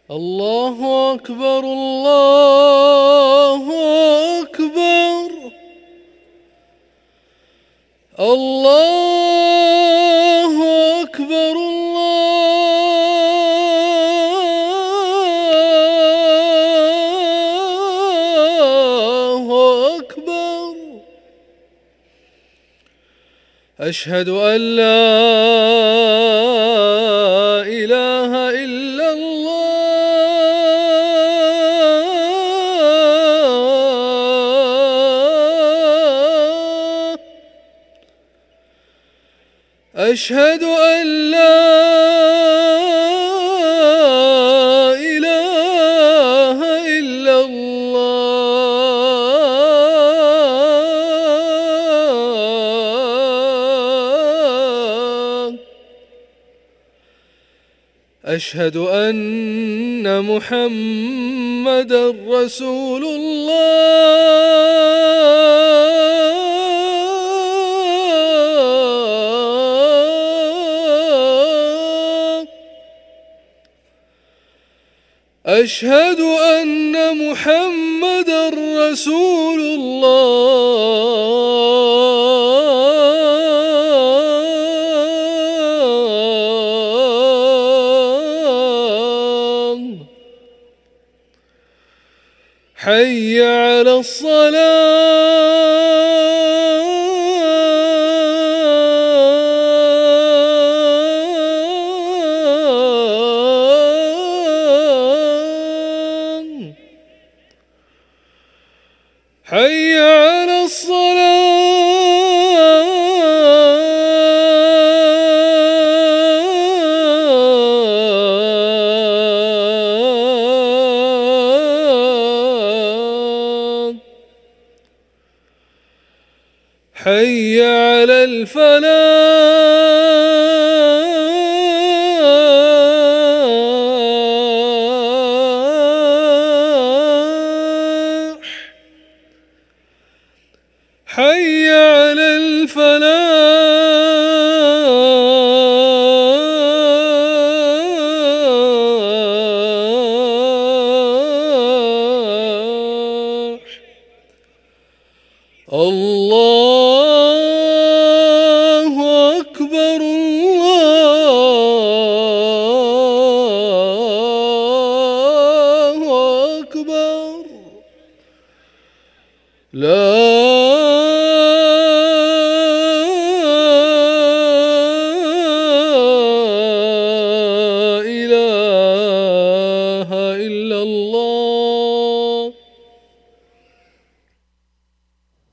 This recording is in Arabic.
الله أكبر الله أكبر الله أكبر الله أكبر. أشهد أن لا إله إلا الله. أشهد أن لا إله إلا الله. أشهد أن محمدًا رسول الله. أشهد أن محمدًا رسول الله. حي على الصلاة. حي على الصلاة. حي على الفلاح. حي على الفلاح. الله أكبر الله أكبر. لا إله إلا الله.